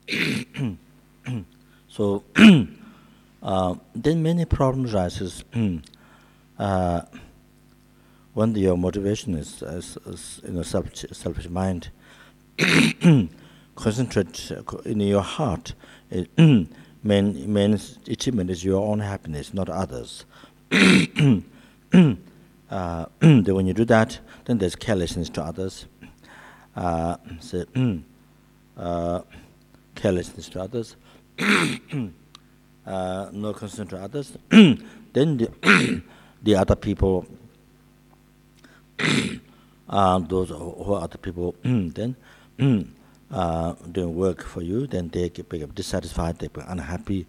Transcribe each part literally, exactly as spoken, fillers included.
So uh, then many problems arises uh, when your motivation is, is, is in a self, selfish mind. Concentrate in your heart. It, main, main achievement is your own happiness, not others. uh, then when you do that, then there's carelessness to others. Uh, so, uh, carelessness to others. uh, no concern to others. Then the, the other people, uh, those who are other people, then uh, doing work for you, then they get become dissatisfied, they become unhappy,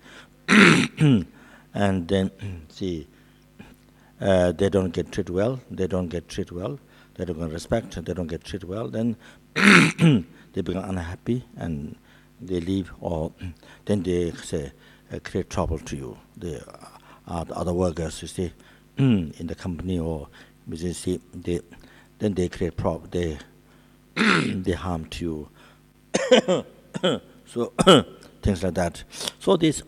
and then see uh, they don't get treated well. They don't get treated well. They don't get respect. They don't get treated well. Then they become unhappy and they leave, or then they say uh, create trouble to you. The uh, other workers, you see, in the company or you see, they then they create problem. They they harm to you. So things like that. So this,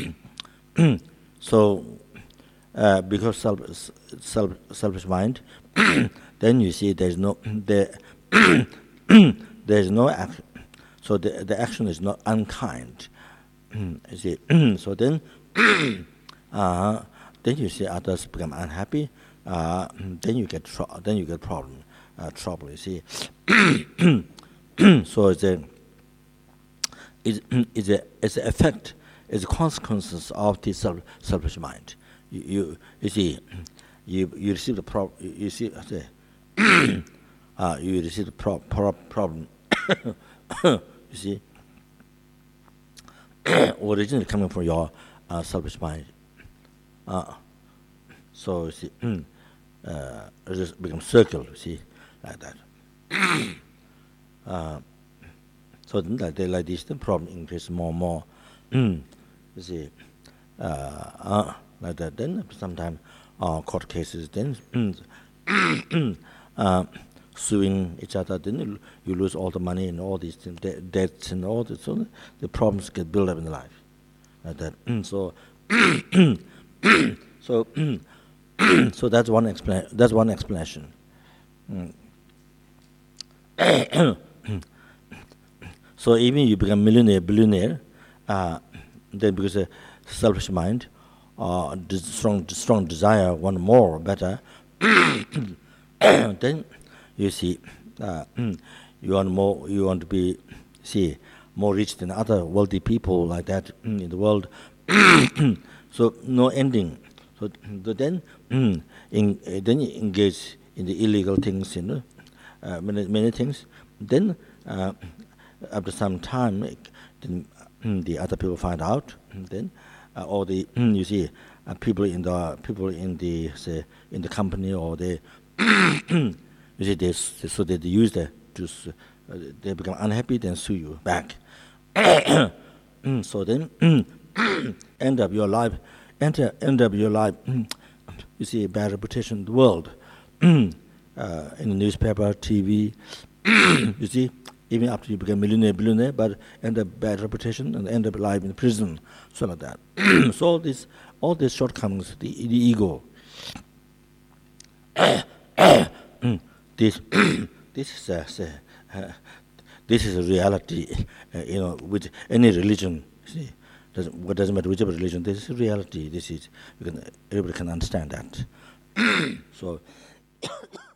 so uh, because self, self selfish mind, then you see there's no there there's no action. So the the action is not unkind. You see. So then, uh, then you see others become unhappy. Uh, then you get tr then you get problem, uh, trouble. You see. So it's a is is a is an effect, is consequences of the self, selfish mind. You, you you see, you you receive the problem. You see, uh, you receive the pro pro problem. You see, originally coming from your uh, selfish mind. Uh, so you see, uh, it just becomes circle. You see, like that. Uh, so then, like, they, like this, the problem increases more and more. You see, uh, uh, like that. Then sometimes uh, court cases, then uh, suing each other. Then you, you lose all the money and all these things, de debts and all this. So the problems get built up in the life, like that. So, so, so that's one explanation. That's one explanation. So even you become millionaire, billionaire, uh, then because a selfish mind, uh, strong, strong desire, want more, better, then you see, uh, you want more, you want to be, see, more rich than other wealthy people like that in the world. So no ending. So then, in, then you engage in the illegal things, you know, uh, many many things. Then. Uh, After some time, then the other people find out. Then, uh, all the you see uh, people in the people in the say in the company, or they you see they so they use that to uh, they become unhappy, then sue you back. So then end up your life, enter end up your life. You see bad reputation in the world, uh, in the newspaper, T V. You see. Even after you become millionaire, billionaire, but end up bad reputation and end up alive in prison, so like that. So all this, all these shortcomings, the, the ego. this, this is a, uh, this is a reality. Uh, you know, with any religion, see, doesn't, what doesn't matter whichever religion. This is a reality. This is you can, everybody can understand that. So.